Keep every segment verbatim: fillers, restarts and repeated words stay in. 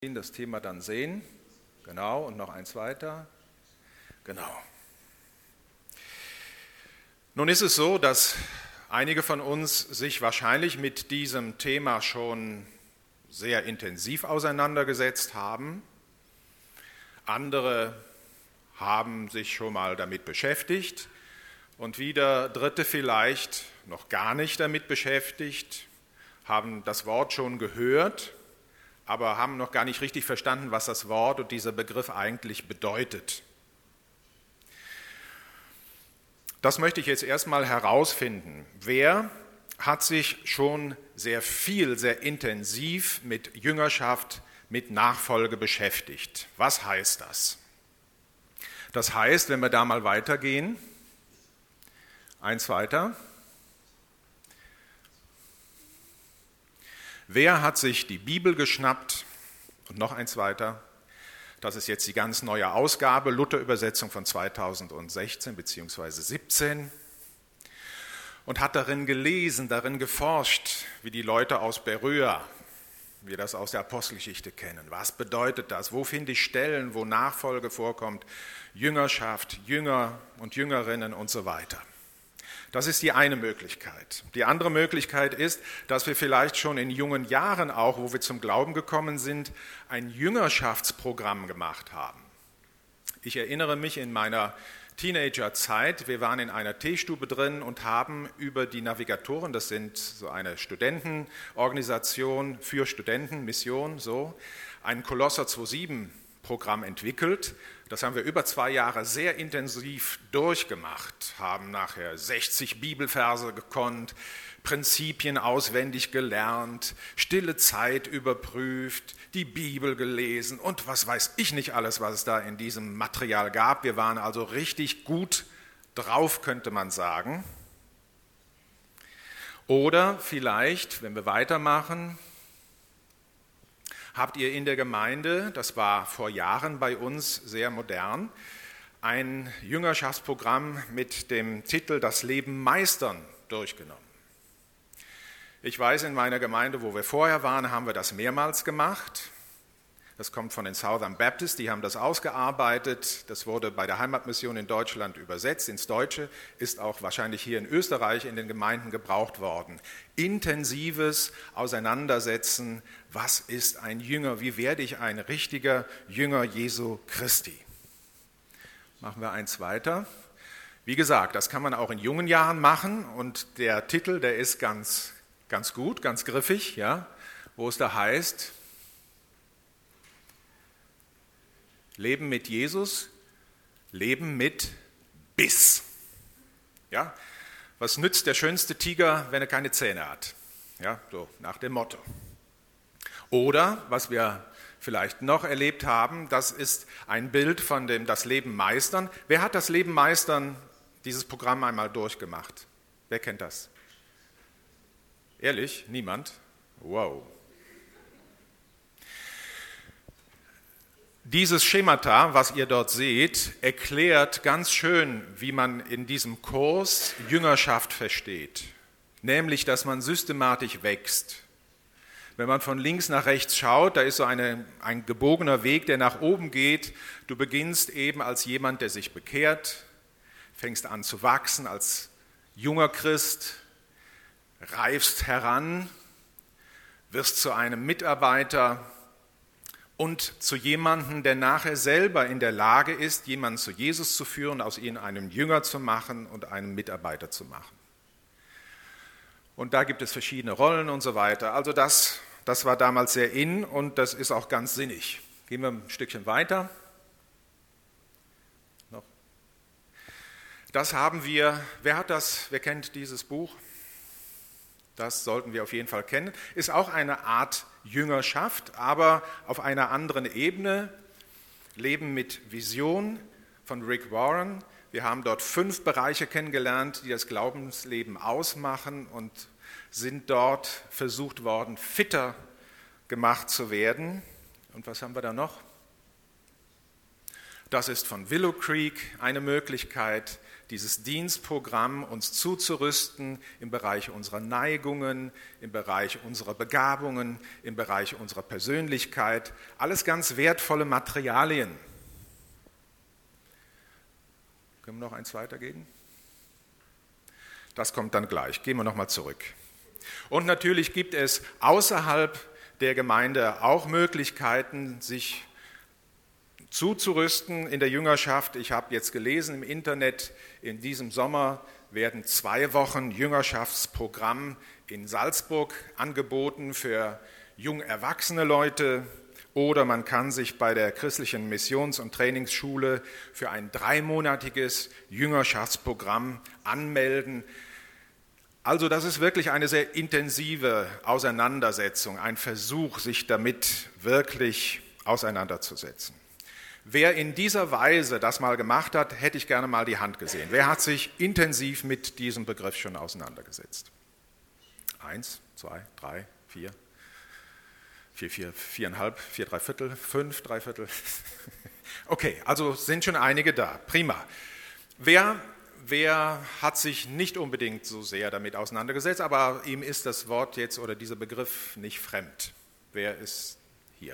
das Thema dann sehen. Genau, und noch eins weiter. Genau. Nun ist es so, dass einige von uns sich wahrscheinlich mit diesem Thema schon sehr intensiv auseinandergesetzt haben. Andere haben sich schon mal damit beschäftigt und wieder Dritte vielleicht noch gar nicht damit beschäftigt, haben das Wort schon gehört, aber haben noch gar nicht richtig verstanden, was das Wort und dieser Begriff eigentlich bedeutet. Das möchte ich jetzt erstmal herausfinden. Wer hat sich schon sehr viel, sehr intensiv mit Jüngerschaft, mit Nachfolge beschäftigt? Was heißt das? Das heißt, wenn wir da mal weitergehen, eins weiter. Wer hat sich die Bibel geschnappt? Und noch eins weiter. Das ist jetzt die ganz neue Ausgabe, Luther-Übersetzung von zweitausendsechzehn bzw. siebzehn. Und hat darin gelesen, darin geforscht, wie die Leute aus Beröa, wie wir das aus der Apostelgeschichte kennen. Was bedeutet das? Wo finde ich Stellen, wo Nachfolge vorkommt? Jüngerschaft, Jünger und Jüngerinnen und so weiter. Das ist die eine Möglichkeit. Die andere Möglichkeit ist, dass wir vielleicht schon in jungen Jahren auch, wo wir zum Glauben gekommen sind, ein Jüngerschaftsprogramm gemacht haben. Ich erinnere mich in meiner Teenagerzeit, wir waren in einer Teestube drin und haben über die Navigatoren, das sind so eine Studentenorganisation für Studenten, Mission, so, ein Kolosser zwei Punkt sieben Programm entwickelt. Das haben wir über zwei Jahre sehr intensiv durchgemacht, haben nachher sechzig Bibelverse gekonnt, Prinzipien auswendig gelernt, stille Zeit überprüft, die Bibel gelesen und was weiß ich nicht alles, was es da in diesem Material gab. Wir waren also richtig gut drauf, könnte man sagen. Oder vielleicht, wenn wir weitermachen, habt ihr in der Gemeinde, das war vor Jahren bei uns sehr modern, ein Jüngerschaftsprogramm mit dem Titel Das Leben meistern durchgenommen. Ich weiß, in meiner Gemeinde, wo wir vorher waren, haben wir das mehrmals gemacht. Das kommt von den Southern Baptists, die haben das ausgearbeitet. Das wurde bei der Heimatmission in Deutschland übersetzt ins Deutsche, ist auch wahrscheinlich hier in Österreich in den Gemeinden gebraucht worden. Intensives Auseinandersetzen, was ist ein Jünger, wie werde ich ein richtiger Jünger Jesu Christi? Machen wir eins weiter. Wie gesagt, das kann man auch in jungen Jahren machen und der Titel, der ist ganz, ganz gut, ganz griffig, ja, wo es da heißt, Leben mit Jesus, Leben mit Biss. Ja? Was nützt der schönste Tiger, wenn er keine Zähne hat? Ja, so nach dem Motto. Oder, was wir vielleicht noch erlebt haben, das ist ein Bild von dem Das Leben meistern. Wer hat das Leben meistern, dieses Programm einmal durchgemacht? Wer kennt das? Ehrlich? Niemand? Wow. Dieses Schemata, was ihr dort seht, erklärt ganz schön, wie man in diesem Kurs Jüngerschaft versteht. Nämlich, dass man systematisch wächst. Wenn man von links nach rechts schaut, da ist so eine, ein gebogener Weg, der nach oben geht. Du beginnst eben als jemand, der sich bekehrt, fängst an zu wachsen als junger Christ, reifst heran, wirst zu einem Mitarbeiter, und zu jemandem, der nachher selber in der Lage ist, jemanden zu Jesus zu führen, aus ihm einen Jünger zu machen und einen Mitarbeiter zu machen. Und da gibt es verschiedene Rollen und so weiter. Also das, das war damals sehr in und das ist auch ganz sinnig. Gehen wir ein Stückchen weiter. Noch. Das haben wir, wer hat das, wer kennt dieses Buch? Das sollten wir auf jeden Fall kennen. Ist auch eine Art Jüngerschaft, aber auf einer anderen Ebene. Leben mit Vision von Rick Warren. Wir haben dort fünf Bereiche kennengelernt, die das Glaubensleben ausmachen und sind dort versucht worden, fitter gemacht zu werden. Und was haben wir da noch? Das ist von Willow Creek eine Möglichkeit, dieses Dienstprogramm uns zuzurüsten im Bereich unserer Neigungen, im Bereich unserer Begabungen, im Bereich unserer Persönlichkeit. Alles ganz wertvolle Materialien. Können wir noch eins weitergehen? Das kommt dann gleich. Gehen wir nochmal zurück. Und natürlich gibt es außerhalb der Gemeinde auch Möglichkeiten, sich zuzurüsten in der Jüngerschaft. Ich habe jetzt gelesen im Internet, in diesem Sommer werden zwei Wochen Jüngerschaftsprogramm in Salzburg angeboten für jung erwachsene Leute. Oder man kann sich bei der christlichen Missions- und Trainingsschule für ein dreimonatiges Jüngerschaftsprogramm anmelden. Also das ist wirklich eine sehr intensive Auseinandersetzung, ein Versuch, sich damit wirklich auseinanderzusetzen. Wer in dieser Weise das mal gemacht hat, hätte ich gerne mal die Hand gesehen. Wer hat sich intensiv mit diesem Begriff schon auseinandergesetzt? Eins, zwei, drei, vier. Vier, vier, viereinhalb, vier, drei Viertel, fünf, drei Viertel. Okay, also sind schon einige da. Prima. Wer, wer hat sich nicht unbedingt so sehr damit auseinandergesetzt, aber ihm ist das Wort jetzt oder dieser Begriff nicht fremd? Wer ist hier?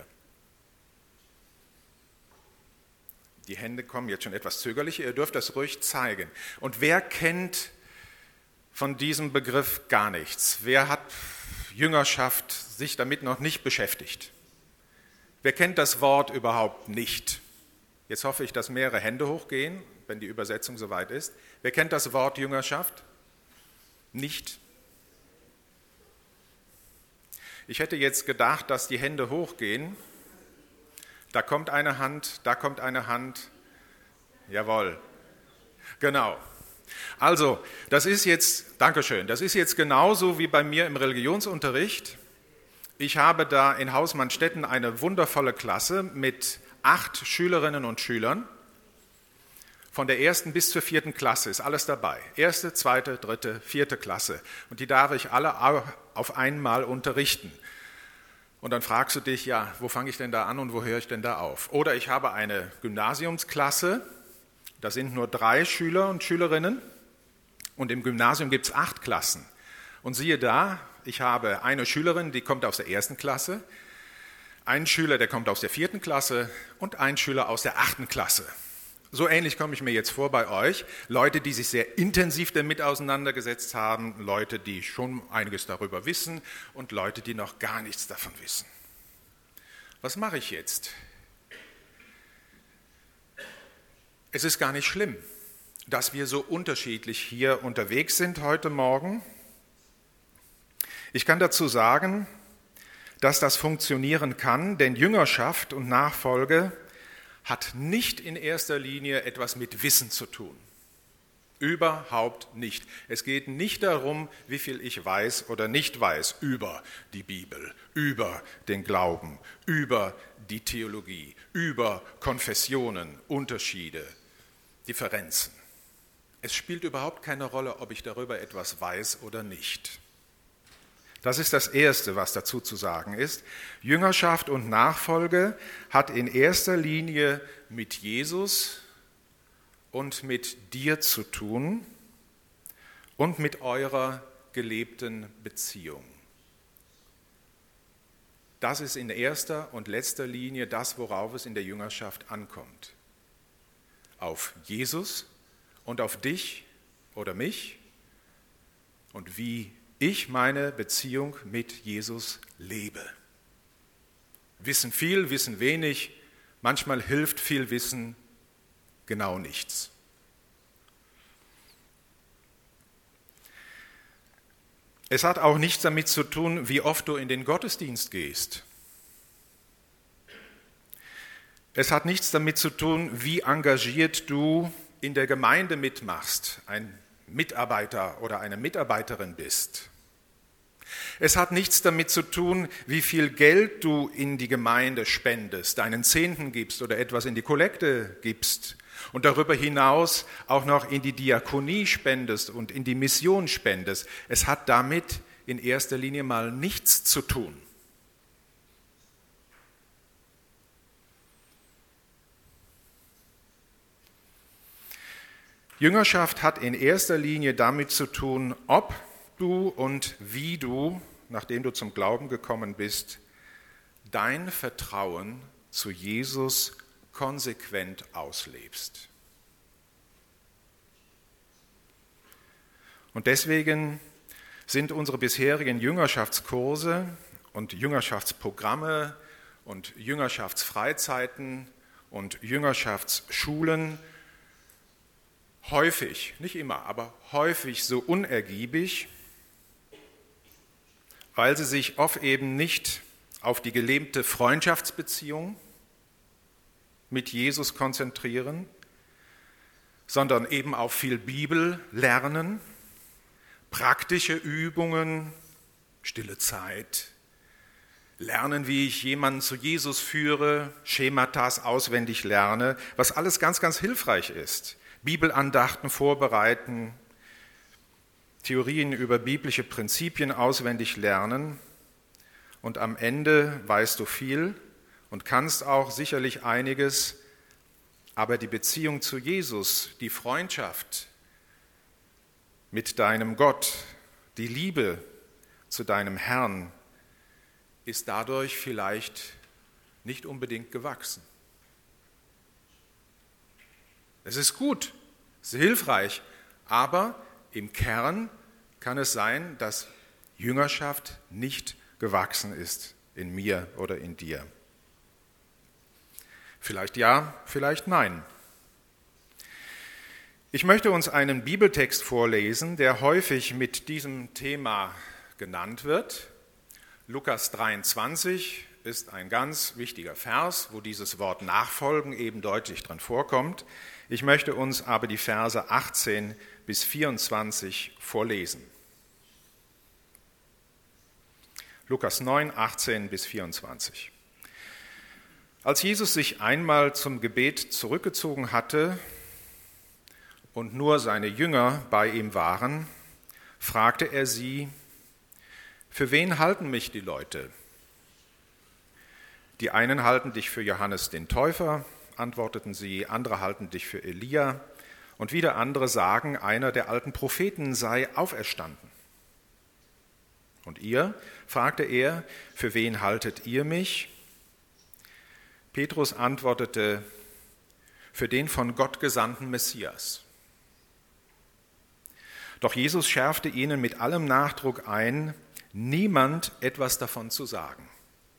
Die Hände kommen jetzt schon etwas zögerlich, ihr dürft das ruhig zeigen. Und wer kennt von diesem Begriff gar nichts? Wer hat Jüngerschaft sich damit noch nicht beschäftigt? Wer kennt das Wort überhaupt nicht? Jetzt hoffe ich, dass mehrere Hände hochgehen, wenn die Übersetzung soweit ist. Wer kennt das Wort Jüngerschaft? Nicht? Ich hätte jetzt gedacht, dass die Hände hochgehen. Da kommt eine Hand, da kommt eine Hand. Jawohl. Genau. Also, das ist jetzt, Dankeschön, das ist jetzt genauso wie bei mir im Religionsunterricht. Ich habe da in Hausmannstetten eine wundervolle Klasse mit acht Schülerinnen und Schülern. Von der ersten bis zur vierten Klasse ist alles dabei. Erste, zweite, dritte, vierte Klasse. Und die darf ich alle auf einmal unterrichten. Und dann fragst du dich, ja, wo fange ich denn da an und wo höre ich denn da auf? Oder ich habe eine Gymnasiumsklasse. Da sind nur drei Schüler und Schülerinnen und im Gymnasium gibt es acht Klassen. Und siehe da, ich habe eine Schülerin, die kommt aus der ersten Klasse, einen Schüler, der kommt aus der vierten Klasse und einen Schüler aus der achten Klasse. So ähnlich komme ich mir jetzt vor bei euch. Leute, die sich sehr intensiv damit auseinandergesetzt haben, Leute, die schon einiges darüber wissen und Leute, die noch gar nichts davon wissen. Was mache ich jetzt? Es ist gar nicht schlimm, dass wir so unterschiedlich hier unterwegs sind heute Morgen. Ich kann dazu sagen, dass das funktionieren kann, denn Jüngerschaft und Nachfolge hat nicht in erster Linie etwas mit Wissen zu tun. Überhaupt nicht. Es geht nicht darum, wie viel ich weiß oder nicht weiß über die Bibel, über den Glauben, über die Theologie, über Konfessionen, Unterschiede, Differenzen. Es spielt überhaupt keine Rolle, ob ich darüber etwas weiß oder nicht. Das ist das Erste, was dazu zu sagen ist. Jüngerschaft und Nachfolge hat in erster Linie mit Jesus und mit dir zu tun und mit eurer gelebten Beziehung. Das ist in erster und letzter Linie das, worauf es in der Jüngerschaft ankommt. Auf Jesus und auf dich oder mich und wie ich meine Beziehung mit Jesus lebe. Wissen viel, wissen wenig, manchmal hilft viel Wissen genau nichts. Es hat auch nichts damit zu tun, wie oft du in den Gottesdienst gehst. Es hat nichts damit zu tun, wie engagiert du in der Gemeinde mitmachst, ein Mitarbeiter oder eine Mitarbeiterin bist. Es hat nichts damit zu tun, wie viel Geld du in die Gemeinde spendest, deinen Zehnten gibst oder etwas in die Kollekte gibst und darüber hinaus auch noch in die Diakonie spendest und in die Mission spendest. Es hat damit in erster Linie mal nichts zu tun. Jüngerschaft hat in erster Linie damit zu tun, ob du und wie du, nachdem du zum Glauben gekommen bist, dein Vertrauen zu Jesus konsequent auslebst. Und deswegen sind unsere bisherigen Jüngerschaftskurse und Jüngerschaftsprogramme und Jüngerschaftsfreizeiten und Jüngerschaftsschulen häufig, nicht immer, aber häufig so unergiebig, weil sie sich oft eben nicht auf die gelebte Freundschaftsbeziehung mit Jesus konzentrieren, sondern eben auf viel Bibel lernen, praktische Übungen, stille Zeit, lernen, wie ich jemanden zu Jesus führe, Schematas auswendig lerne, was alles ganz, ganz hilfreich ist. Bibelandachten vorbereiten, Theorien über biblische Prinzipien auswendig lernen und am Ende weißt du viel und kannst auch sicherlich einiges, aber die Beziehung zu Jesus, die Freundschaft mit deinem Gott, die Liebe zu deinem Herrn ist dadurch vielleicht nicht unbedingt gewachsen. Es ist gut, es ist hilfreich, aber im Kern kann es sein, dass Jüngerschaft nicht gewachsen ist in mir oder in dir. Vielleicht ja, vielleicht nein. Ich möchte uns einen Bibeltext vorlesen, der häufig mit diesem Thema genannt wird. Lukas dreiundzwanzig ist ein ganz wichtiger Vers, wo dieses Wort Nachfolgen eben deutlich drin vorkommt. Ich möchte uns aber die Verse achtzehn bis vierundzwanzig vorlesen. Lukas neun, achtzehn bis vierundzwanzig. Als Jesus sich einmal zum Gebet zurückgezogen hatte und nur seine Jünger bei ihm waren, fragte er sie: Für wen halten mich die Leute? Die einen halten dich für Johannes den Täufer, antworteten sie, andere halten dich für Elia und wieder andere sagen, einer der alten Propheten sei auferstanden. Und ihr, fragte er, für wen haltet ihr mich? Petrus antwortete, für den von Gott gesandten Messias. Doch Jesus schärfte ihnen mit allem Nachdruck ein, niemand etwas davon zu sagen.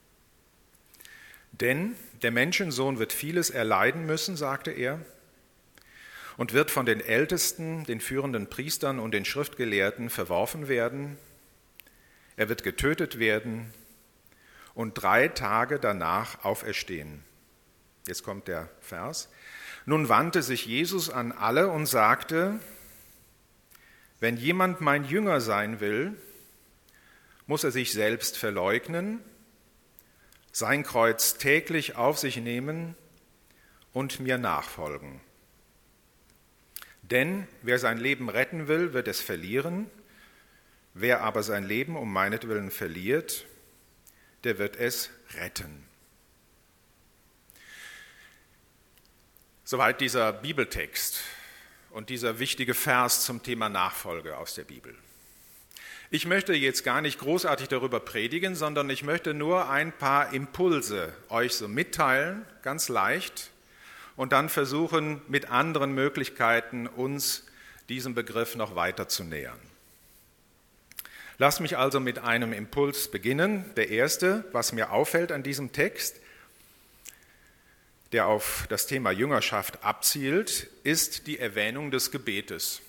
Denn der Menschensohn wird vieles erleiden müssen, sagte er, und wird von den Ältesten, den führenden Priestern und den Schriftgelehrten verworfen werden. Er wird getötet werden und drei Tage danach auferstehen. Jetzt kommt der Vers. Nun wandte sich Jesus an alle und sagte, wenn jemand mein Jünger sein will, muss er sich selbst verleugnen, sein Kreuz täglich auf sich nehmen und mir nachfolgen. Denn wer sein Leben retten will, wird es verlieren. Wer aber sein Leben um meinetwillen verliert, der wird es retten. Soweit dieser Bibeltext und dieser wichtige Vers zum Thema Nachfolge aus der Bibel. Ich möchte jetzt gar nicht großartig darüber predigen, sondern ich möchte nur ein paar Impulse euch so mitteilen, ganz leicht, und dann versuchen, mit anderen Möglichkeiten uns diesem Begriff noch weiter zu nähern. Lasst mich also mit einem Impuls beginnen. Der erste, was mir auffällt an diesem Text, der auf das Thema Jüngerschaft abzielt, ist die Erwähnung des Gebetes.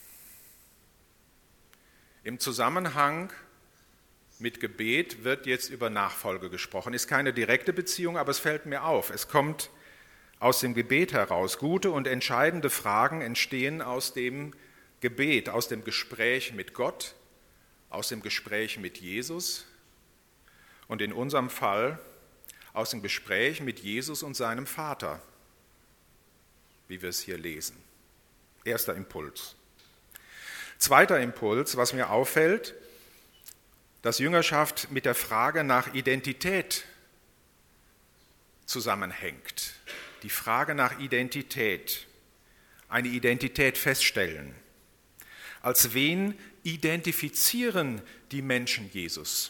Im Zusammenhang mit Gebet wird jetzt über Nachfolge gesprochen. Ist keine direkte Beziehung, aber es fällt mir auf. Es kommt aus dem Gebet heraus. Gute und entscheidende Fragen entstehen aus dem Gebet, aus dem Gespräch mit Gott, aus dem Gespräch mit Jesus und in unserem Fall aus dem Gespräch mit Jesus und seinem Vater, wie wir es hier lesen. Erster Impuls. Zweiter Impuls, was mir auffällt, dass Jüngerschaft mit der Frage nach Identität zusammenhängt. Die Frage nach Identität. eine Identität feststellen. Als wen identifizieren die Menschen Jesus?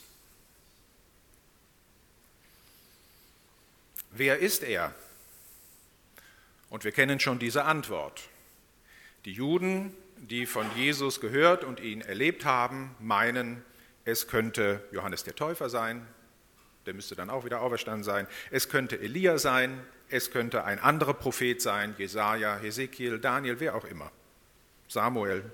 Wer ist er? Und wir kennen schon diese Antwort. Die Juden, die von Jesus gehört und ihn erlebt haben, meinen, es könnte Johannes der Täufer sein, der müsste dann auch wieder auferstanden sein, es könnte Elia sein, es könnte ein anderer Prophet sein, Jesaja, Hesekiel, Daniel, wer auch immer, Samuel.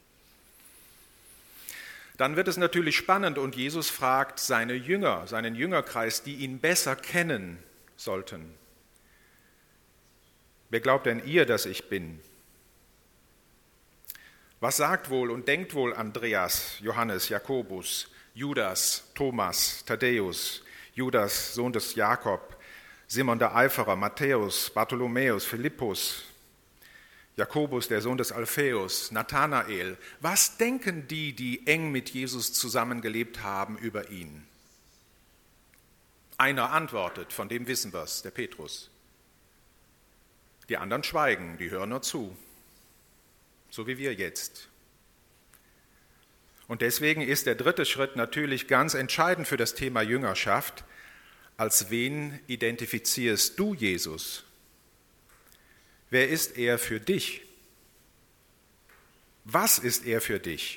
Dann wird es natürlich spannend und Jesus fragt seine Jünger, seinen Jüngerkreis, die ihn besser kennen sollten. Wer glaubt denn ihr, dass ich bin? Was sagt wohl und denkt wohl Andreas, Johannes, Jakobus, Judas, Thomas, Thaddäus, Judas, Sohn des Jakob, Simon der Eiferer, Matthäus, Bartholomäus, Philippus, Jakobus, der Sohn des Alpheus, Nathanael? Was denken die, die eng mit Jesus zusammengelebt haben, über ihn? Einer antwortet, von dem wissen wir es, der Petrus. Die anderen schweigen, die hören nur zu, so wie wir jetzt. Und deswegen ist der dritte Schritt natürlich ganz entscheidend für das Thema Jüngerschaft. Als wen identifizierst du Jesus? Wer ist er für dich? Was ist er für dich?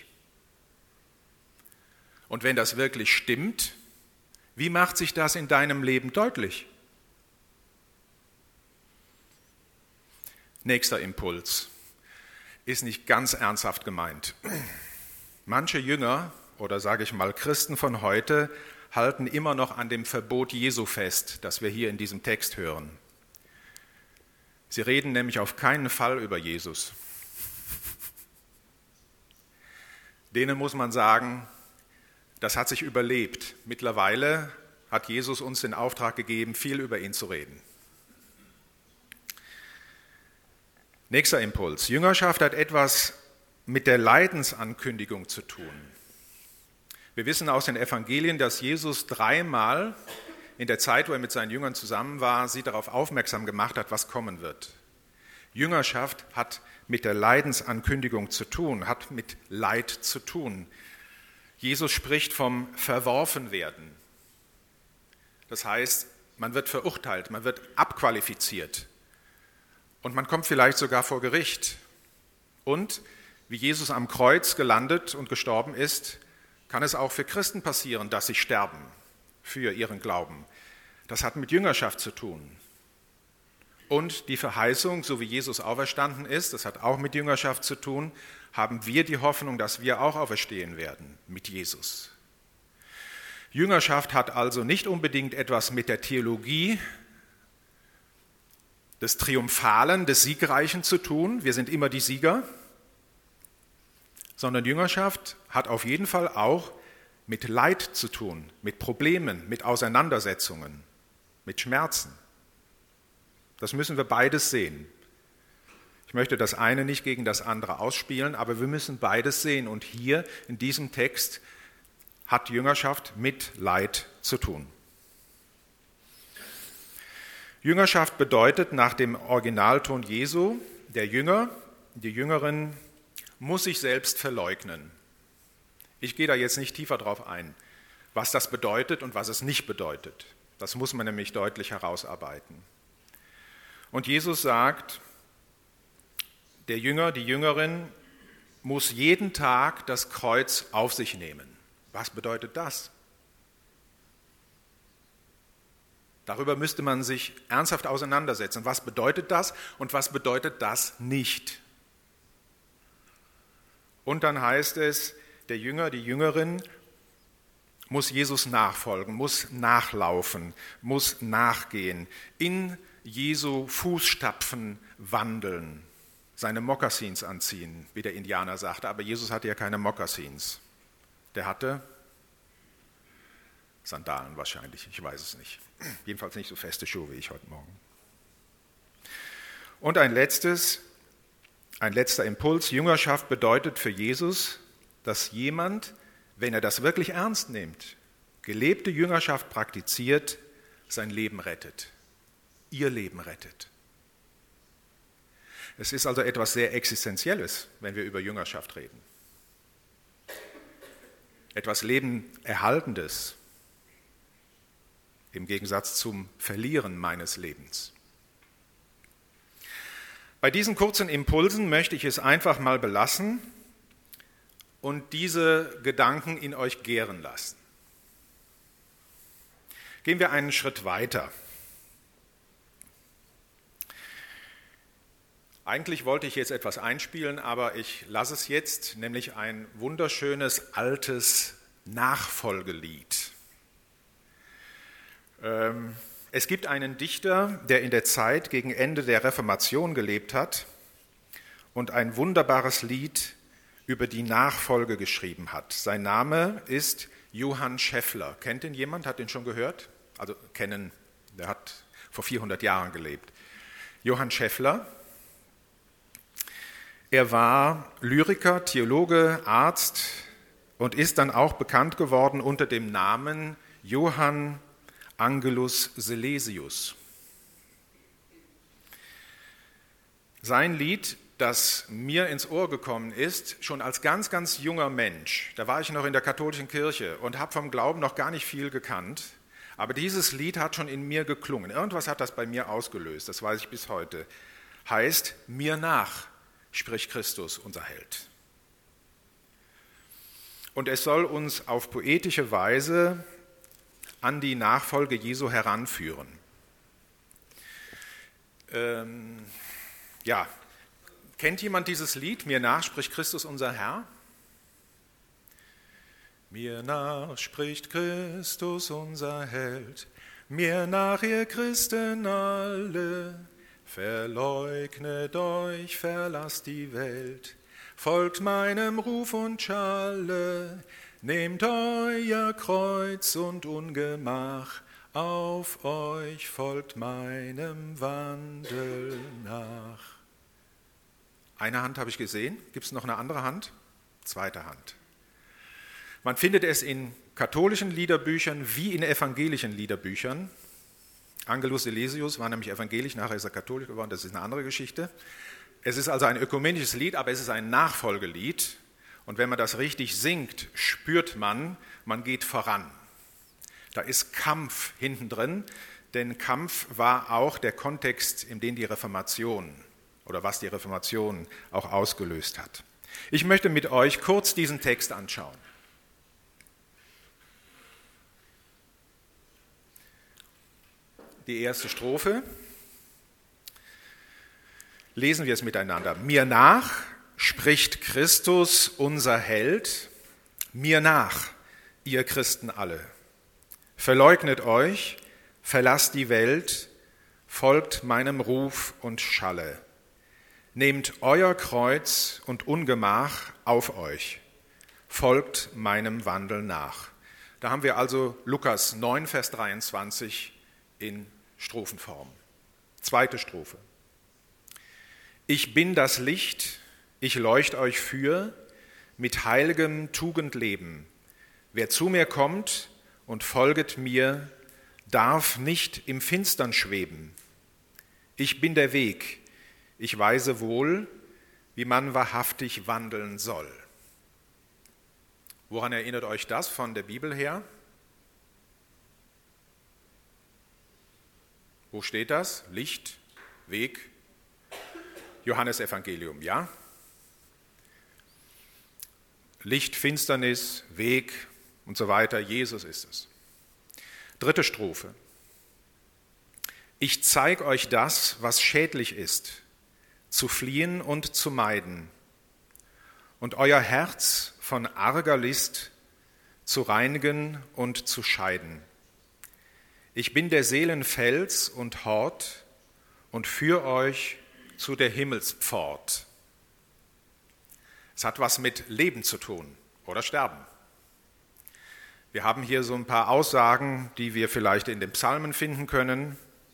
Und wenn das wirklich stimmt, wie macht sich das in deinem Leben deutlich? Nächster Impuls ist nicht ganz ernsthaft gemeint. Manche Jünger oder sage ich mal Christen von heute halten immer noch an dem Verbot Jesu fest, das wir hier in diesem Text hören. Sie reden nämlich auf keinen Fall über Jesus. Denen muss man sagen, das hat sich überlebt. Mittlerweile hat Jesus uns den Auftrag gegeben, viel über ihn zu reden. Nächster Impuls. Jüngerschaft hat etwas mit der Leidensankündigung zu tun. Wir wissen aus den Evangelien, dass Jesus dreimal in der Zeit, wo er mit seinen Jüngern zusammen war, sie darauf aufmerksam gemacht hat, was kommen wird. Jüngerschaft hat mit der Leidensankündigung zu tun, hat mit Leid zu tun. Jesus spricht vom Verworfenwerden. Das heißt, man wird verurteilt, man wird abqualifiziert und man kommt vielleicht sogar vor Gericht. Und wie Jesus am Kreuz gelandet und gestorben ist, kann es auch für Christen passieren, dass sie sterben für ihren Glauben. Das hat mit Jüngerschaft zu tun. Und die Verheißung, so wie Jesus auferstanden ist, das hat auch mit Jüngerschaft zu tun, haben wir die Hoffnung, dass wir auch auferstehen werden mit Jesus. Jüngerschaft hat also nicht unbedingt etwas mit der Theologie des Triumphalen, des Siegreichen zu tun. Wir sind immer die Sieger. Sondern Jüngerschaft hat auf jeden Fall auch mit Leid zu tun, mit Problemen, mit Auseinandersetzungen, mit Schmerzen. Das müssen wir beides sehen. Ich möchte das eine nicht gegen das andere ausspielen, aber wir müssen beides sehen. Und hier in diesem Text hat Jüngerschaft mit Leid zu tun. Jüngerschaft bedeutet nach dem Originalton Jesu, der Jünger, die Jüngerin muss sich selbst verleugnen. Ich gehe da jetzt nicht tiefer drauf ein, was das bedeutet und was es nicht bedeutet. Das muss man nämlich deutlich herausarbeiten. Und Jesus sagt, der Jünger, die Jüngerin muss jeden Tag das Kreuz auf sich nehmen. Was bedeutet das? Darüber müsste man sich ernsthaft auseinandersetzen. Was bedeutet das und was bedeutet das nicht? Und dann heißt es, der Jünger, die Jüngerin muss Jesus nachfolgen, muss nachlaufen, muss nachgehen, in Jesu Fußstapfen wandeln, seine Mokassins anziehen, wie der Indianer sagte. Aber Jesus hatte ja keine Mokassins. Der hatte Sandalen wahrscheinlich, ich weiß es nicht. Jedenfalls nicht so feste Schuhe wie ich heute Morgen. Und ein letztes, ein letzter Impuls. Jüngerschaft bedeutet für Jesus, dass jemand, wenn er das wirklich ernst nimmt, gelebte Jüngerschaft praktiziert, sein Leben rettet, ihr Leben rettet. Es ist also etwas sehr Existenzielles, wenn wir über Jüngerschaft reden. Etwas Lebenerhaltendes im Gegensatz zum Verlieren meines Lebens. Bei diesen kurzen Impulsen möchte ich es einfach mal belassen und diese Gedanken in euch gären lassen. Gehen wir einen Schritt weiter. Eigentlich wollte ich jetzt etwas einspielen, aber ich lasse es jetzt, nämlich ein wunderschönes altes Nachfolgelied. Ähm, es gibt einen Dichter, der in der Zeit gegen Ende der Reformation gelebt hat und ein wunderbares Lied über die Nachfolge geschrieben hat. Sein Name ist Johann Scheffler. Kennt ihn jemand? Hat ihn schon gehört? Also kennen, der hat vor vierhundert Jahren gelebt. Johann Scheffler. Er war Lyriker, Theologe, Arzt und ist dann auch bekannt geworden unter dem Namen Johann Angelus Silesius. Sein Lied, das mir ins Ohr gekommen ist, schon als ganz, ganz junger Mensch, da war ich noch in der katholischen Kirche und habe vom Glauben noch gar nicht viel gekannt, aber dieses Lied hat schon in mir geklungen. Irgendwas hat das bei mir ausgelöst, das weiß ich bis heute. Heißt, mir nach spricht Christus, unser Held. Und es soll uns auf poetische Weise an die Nachfolge Jesu heranführen. Ähm, ja, kennt jemand dieses Lied? Mir nach spricht Christus, unser Herr? Mir nach spricht Christus, unser Held. Mir nach, ihr Christen alle. Verleugnet euch, verlasst die Welt, folgt meinem Ruf und Schalle, nehmt euer Kreuz und Ungemach auf euch, folgt meinem Wandel nach. Eine Hand habe ich gesehen, gibt es noch eine andere Hand? Zweite Hand. Man findet es in katholischen Liederbüchern wie in evangelischen Liederbüchern. Angelus Silesius war nämlich evangelisch, nachher ist er katholisch geworden, das ist eine andere Geschichte. Es ist also ein ökumenisches Lied, aber es ist ein Nachfolgelied. Und wenn man das richtig singt, spürt man, man geht voran. Da ist Kampf hinten drin, denn Kampf war auch der Kontext, in dem die Reformation oder was die Reformation auch ausgelöst hat. Ich möchte mit euch kurz diesen Text anschauen. Die erste Strophe. Lesen wir es miteinander. Mir nach spricht Christus, unser Held. Mir nach, ihr Christen alle. Verleugnet euch, verlasst die Welt, folgt meinem Ruf und Schalle. Nehmt euer Kreuz und Ungemach auf euch. Folgt meinem Wandel nach. Da haben wir also Lukas neun, Vers dreiundzwanzig in Strophenform. Zweite Strophe. Ich bin das Licht, ich leucht euch für, mit heiligem Tugendleben. Wer zu mir kommt und folget mir, darf nicht im Finstern schweben. Ich bin der Weg, ich weise wohl, wie man wahrhaftig wandeln soll. Woran erinnert euch das von der Bibel her? Wo steht das? Licht, Weg, Johannesevangelium, ja? Licht, Finsternis, Weg und so weiter, Jesus ist es. Dritte Strophe. Ich zeige euch das, was schädlich ist, zu fliehen und zu meiden, und euer Herz von arger List zu reinigen und zu scheiden. Ich bin der Seelen Fels und Hort und führ euch zu der Himmelspfort. Es hat was mit Leben zu tun oder Sterben. Wir haben hier so ein paar Aussagen, die wir vielleicht in den Psalmen finden können.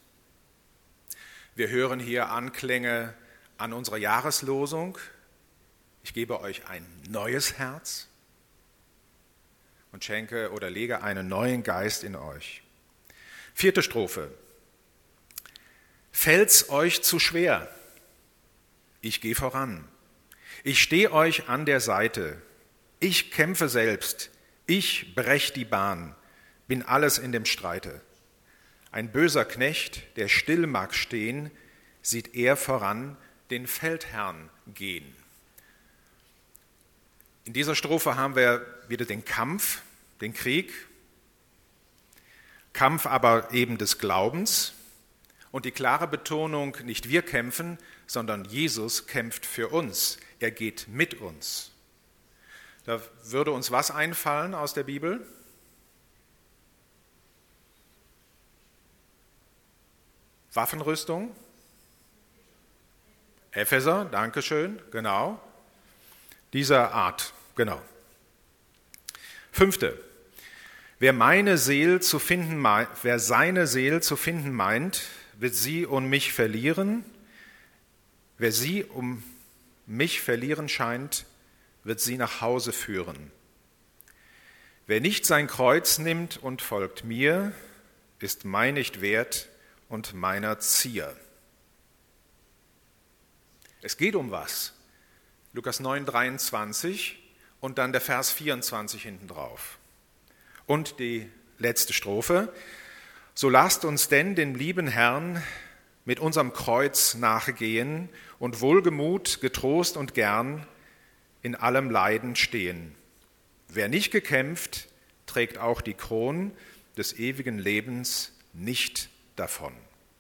Wir hören hier Anklänge an unsere Jahreslosung. Ich gebe euch ein neues Herz und schenke oder lege einen neuen Geist in euch. Vierte Strophe. Fällt's euch zu schwer? ich gehe voran. Ich stehe euch an der Seite. Ich kämpfe selbst. Ich brech die Bahn. Bin alles in dem Streite. Ein böser Knecht, der still mag stehen, sieht er voran den Feldherrn gehen. In dieser Strophe haben wir wieder den Kampf, den Krieg, Kampf aber eben des Glaubens und die klare Betonung, nicht wir kämpfen, sondern Jesus kämpft für uns. Er geht mit uns. Da würde uns was einfallen aus der Bibel? Waffenrüstung? Epheser, Dankeschön, genau. Dieser Art, genau. Fünfte. Wer meine Seele zu finden meint, wer seine Seele zu finden meint, wird sie und mich verlieren. Wer sie um mich verlieren scheint, wird sie nach Hause führen. Wer nicht sein Kreuz nimmt und folgt mir, ist mein nicht wert und meiner Zier. Es geht um was? Lukas neun, dreiundzwanzig und dann der Vers vierundzwanzig hinten drauf. Und die letzte Strophe. So lasst uns denn dem lieben Herrn mit unserem Kreuz nachgehen und wohlgemut, getrost und gern in allem Leiden stehen. Wer nicht gekämpft, trägt auch die Kron des ewigen Lebens nicht davon.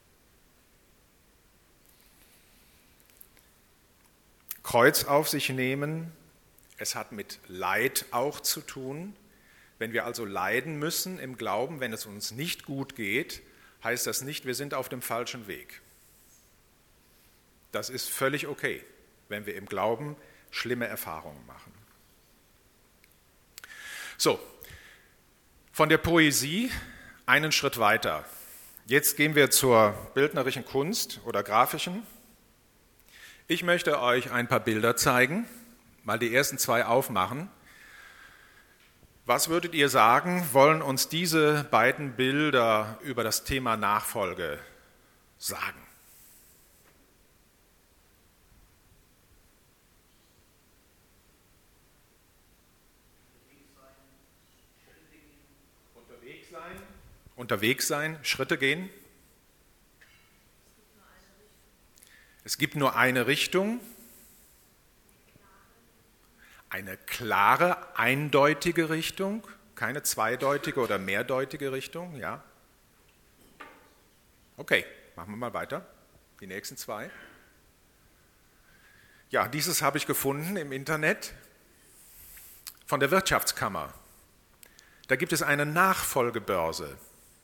Kreuz auf sich nehmen, es hat mit Leid auch zu tun. Wenn wir also leiden müssen im Glauben, wenn es uns nicht gut geht, heißt das nicht, wir sind auf dem falschen Weg. Das ist völlig okay, wenn wir im Glauben schlimme Erfahrungen machen. So, von der Poesie einen Schritt weiter. Jetzt gehen wir zur bildnerischen Kunst oder grafischen. Ich möchte euch ein paar Bilder zeigen, mal die ersten zwei aufmachen. Was würdet ihr sagen, wollen uns diese beiden Bilder über das Thema Nachfolge sagen? Unterwegs sein, unterwegs sein, Schritte gehen. Es gibt nur eine Richtung, eine klare, eindeutige Richtung, keine zweideutige oder mehrdeutige Richtung, ja. Okay, machen wir mal weiter, die nächsten zwei. Ja, dieses habe ich gefunden im Internet von der Wirtschaftskammer. Da gibt es eine Nachfolgebörse.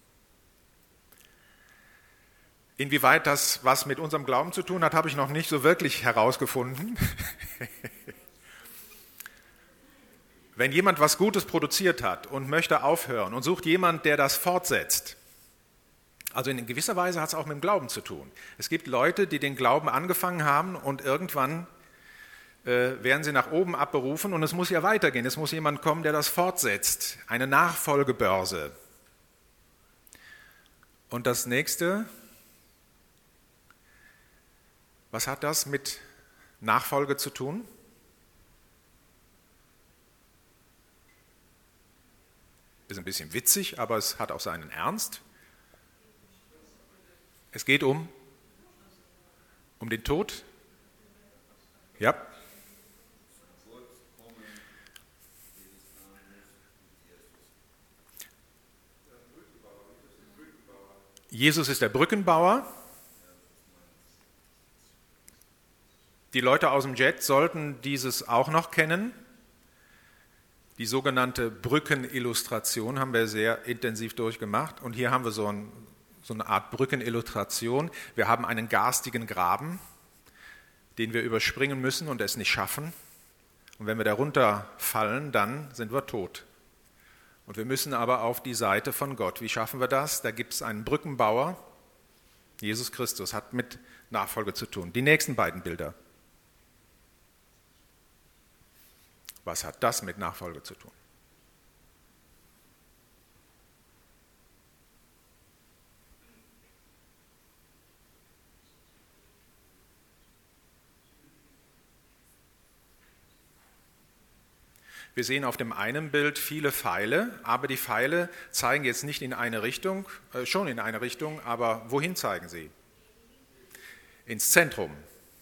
Inwieweit das was mit unserem Glauben zu tun hat, habe ich noch nicht so wirklich herausgefunden. Wenn jemand was Gutes produziert hat und möchte aufhören und sucht jemand, der das fortsetzt, also in gewisser Weise hat es auch mit dem Glauben zu tun. Es gibt Leute, die den Glauben angefangen haben und irgendwann äh, werden sie nach oben abberufen und es muss ja weitergehen. Es muss jemand kommen, der das fortsetzt. Eine Nachfolgebörse. Und das nächste, was hat das mit Nachfolge zu tun? Ist ein bisschen witzig, aber es hat auch seinen Ernst. Es geht um, um den Tod. Ja. Jesus ist der Brückenbauer. Die Leute aus dem Jet sollten dieses auch noch kennen. Die sogenannte Brückenillustration haben wir sehr intensiv durchgemacht. Und hier haben wir so, ein, so eine Art Brückenillustration. Wir haben einen garstigen Graben, den wir überspringen müssen und es nicht schaffen. Und wenn wir darunter fallen, dann sind wir tot. Und wir müssen aber auf die Seite von Gott. Wie schaffen wir das? Da gibt es einen Brückenbauer. Jesus Christus hat mit Nachfolge zu tun. Die nächsten beiden Bilder. Was hat das mit Nachfolge zu tun? Wir sehen auf dem einen Bild viele Pfeile, aber die Pfeile zeigen jetzt nicht in eine Richtung, äh, schon in eine Richtung, aber wohin zeigen sie? Ins Zentrum.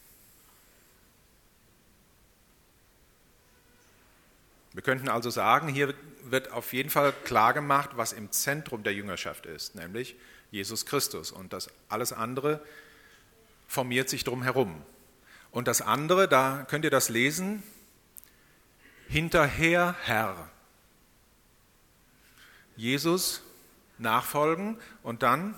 Wir könnten also sagen, hier wird auf jeden Fall klar gemacht, was im Zentrum der Jüngerschaft ist, nämlich Jesus Christus. Und das alles andere formiert sich drum herum. Und das andere, da könnt ihr das lesen, hinterher Herr. Jesus nachfolgen und dann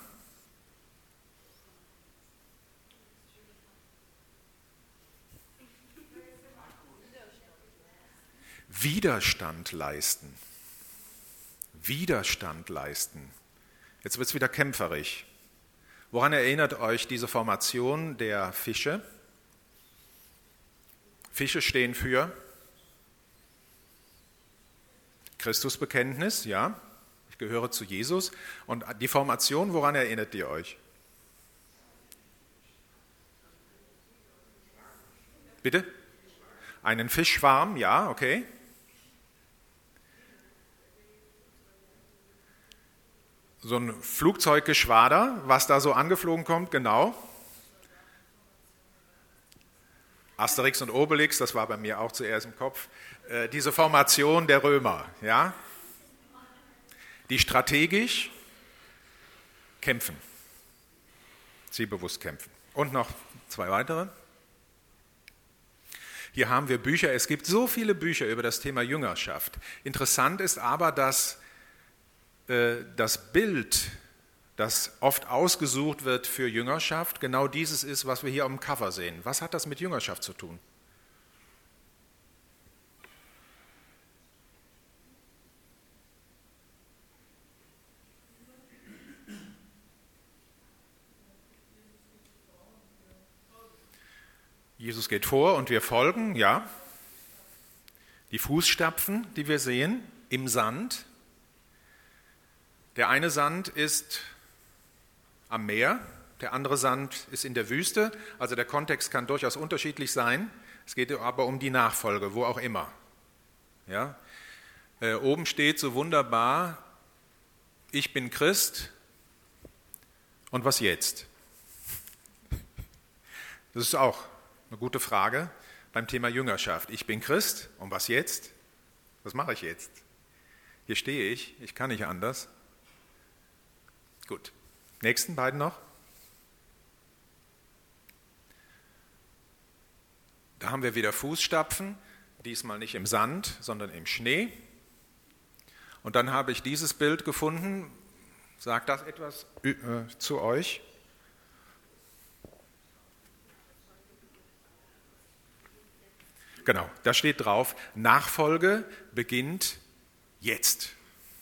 Widerstand leisten. Widerstand leisten. Jetzt wird es wieder kämpferisch. Woran erinnert euch diese Formation der Fische? Fische stehen für Christusbekenntnis, ja, ich gehöre zu Jesus. Und die Formation, woran erinnert ihr euch? Bitte? Einen Fischschwarm, ja, okay. So ein Flugzeuggeschwader, was da so angeflogen kommt, genau. Asterix und Obelix, das war bei mir auch zuerst im Kopf, äh, diese Formation der Römer, ja, die strategisch kämpfen, zielbewusst kämpfen. Und noch zwei weitere. Hier haben wir Bücher, es gibt so viele Bücher über das Thema Jüngerschaft. Interessant ist aber, dass äh, das Bild, das oft ausgesucht wird für Jüngerschaft, genau dieses ist, was wir hier am Cover sehen. Was hat das mit Jüngerschaft zu tun? Jesus geht vor und wir folgen, ja. Die Fußstapfen, die wir sehen, im Sand. Der eine Sand ist am Meer, der andere Sand ist in der Wüste. Also der Kontext kann durchaus unterschiedlich sein. Es geht aber um die Nachfolge, wo auch immer. Ja? Äh, oben steht so wunderbar, ich bin Christ und was jetzt? Das ist auch eine gute Frage beim Thema Jüngerschaft. Ich bin Christ und was jetzt? Was mache ich jetzt? Hier stehe ich, ich kann nicht anders. Gut, nächsten beiden noch. Da haben wir wieder Fußstapfen, diesmal nicht im Sand, sondern im Schnee. Und dann habe ich dieses Bild gefunden. Sagt das etwas äh, zu euch? Genau, da steht drauf, Nachfolge beginnt jetzt.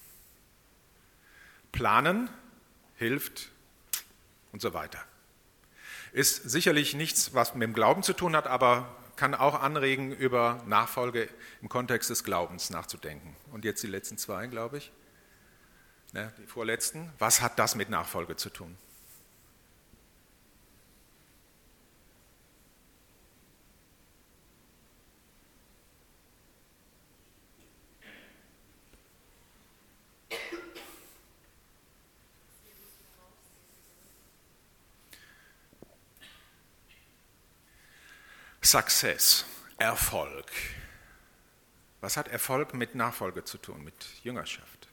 Planen hilft und so weiter. Ist sicherlich nichts, was mit dem Glauben zu tun hat, aber kann auch anregen, über Nachfolge im Kontext des Glaubens nachzudenken. Und jetzt die letzten zwei, glaube ich. Ne, die vorletzten. Was hat das mit Nachfolge zu tun? Success, Erfolg. Was hat Erfolg mit Nachfolge zu tun, mit Jüngerschaft?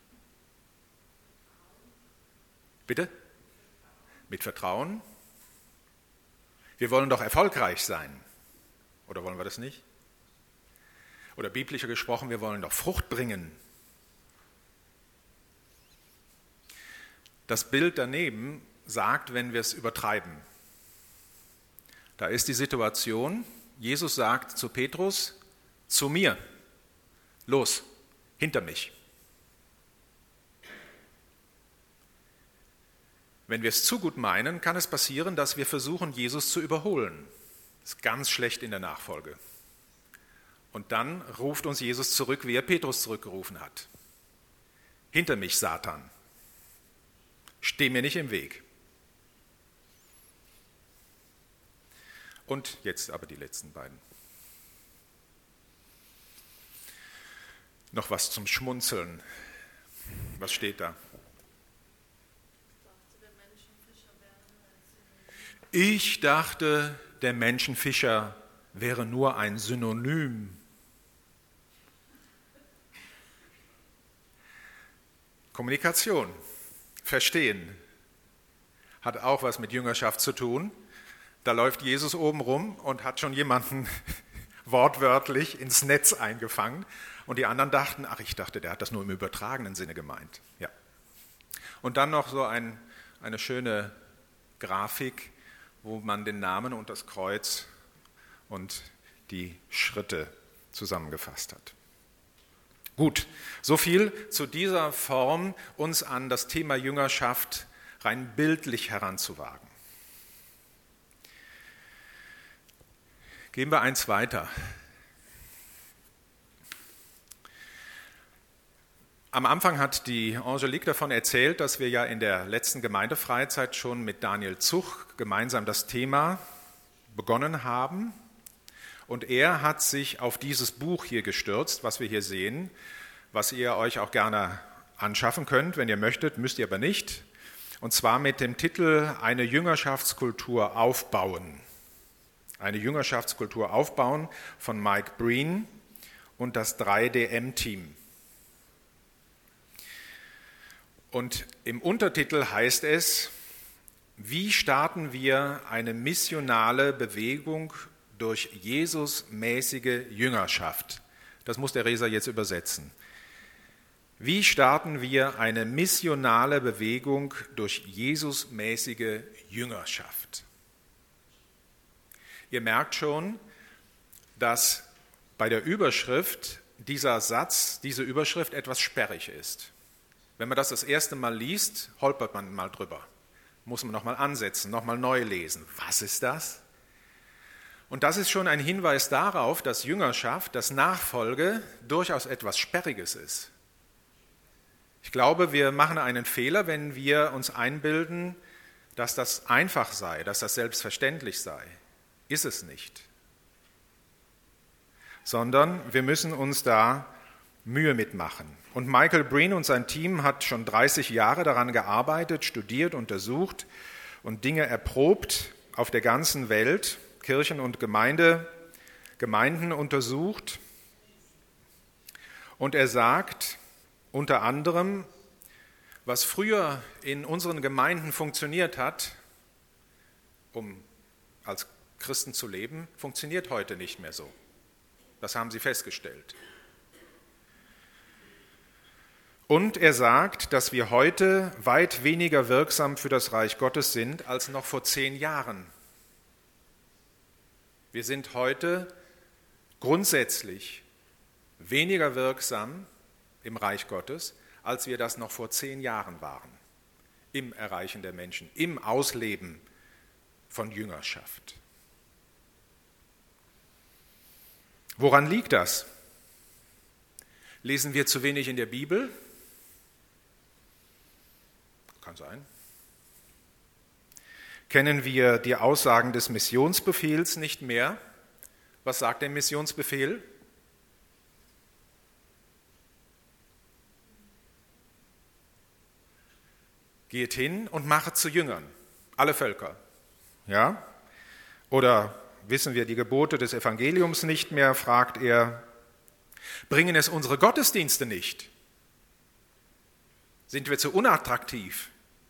Bitte? Mit Vertrauen? Wir wollen doch erfolgreich sein. Oder wollen wir das nicht? Oder biblischer gesprochen, wir wollen doch Frucht bringen. Das Bild daneben sagt, wenn wir es übertreiben. Da ist die Situation, Jesus sagt zu Petrus, zu mir, los, hinter mich. Wenn wir es zu gut meinen, kann es passieren, dass wir versuchen, Jesus zu überholen. Das ist ganz schlecht in der Nachfolge. Und dann ruft uns Jesus zurück, wie er Petrus zurückgerufen hat. Hinter mich, Satan. Steh mir nicht im Weg. Und jetzt aber die letzten beiden. noch was zum Schmunzeln. Was steht da? Ich dachte, der Menschenfischer wäre nur ein Synonym. Kommunikation, Verstehen, hat auch was mit Jüngerschaft zu tun. Da läuft Jesus oben rum und hat schon jemanden wortwörtlich ins Netz eingefangen. Und die anderen dachten, ach, ich dachte, der hat das nur im übertragenen Sinne gemeint. Ja. Und dann noch so ein, eine schöne Grafik, wo man den Namen und das Kreuz und die Schritte zusammengefasst hat. Gut, so viel zu dieser Form, uns an das Thema Jüngerschaft rein bildlich heranzuwagen. Gehen wir eins weiter. Am Anfang hat die Angelique davon erzählt, dass wir ja in der letzten Gemeindefreizeit schon mit Daniel Zuch gemeinsam das Thema begonnen haben. Und er hat sich auf dieses Buch hier gestürzt, was wir hier sehen, was ihr euch auch gerne anschaffen könnt, wenn ihr möchtet, müsst ihr aber nicht. Und zwar mit dem Titel Eine Jüngerschaftskultur aufbauen. Eine Jüngerschaftskultur aufbauen von Mike Breen und das drei D M-Team. Und im Untertitel heißt es, wie starten wir eine missionale Bewegung durch Jesus-mäßige Jüngerschaft? Das muss der Reser jetzt übersetzen. Wie starten wir eine missionale Bewegung durch Jesus-mäßige Jüngerschaft? Ihr merkt schon, dass bei der Überschrift dieser Satz, diese Überschrift etwas sperrig ist. Wenn man das das erste Mal liest, holpert man mal drüber. Muss man nochmal ansetzen, nochmal neu lesen. Was ist das? Und das ist schon ein Hinweis darauf, dass Jüngerschaft, dass Nachfolge durchaus etwas Sperriges ist. Ich glaube, wir machen einen Fehler, wenn wir uns einbilden, dass das einfach sei, dass das selbstverständlich sei. Ist es nicht. Sondern wir müssen uns da Mühe mitmachen. Und Michael Breen und sein Team hat schon dreißig Jahre daran gearbeitet, studiert, untersucht und Dinge erprobt auf der ganzen Welt, Kirchen und Gemeinde, Gemeinden untersucht. Und er sagt unter anderem, was früher in unseren Gemeinden funktioniert hat, um als Christen zu leben, funktioniert heute nicht mehr so. Das haben sie festgestellt. Und er sagt, dass wir heute weit weniger wirksam für das Reich Gottes sind als noch vor zehn Jahren. Wir sind heute grundsätzlich weniger wirksam im Reich Gottes, als wir das noch vor zehn Jahren waren, im Erreichen der Menschen, im Ausleben von Jüngerschaft. Woran liegt das? Lesen wir zu wenig in der Bibel? Kann sein. Kennen wir die Aussagen des Missionsbefehls nicht mehr? Was sagt der Missionsbefehl? Geht hin und machet zu Jüngern, alle Völker. Ja? Oder wissen wir die Gebote des Evangeliums nicht mehr, fragt er, bringen es unsere Gottesdienste nicht? Sind wir zu unattraktiv?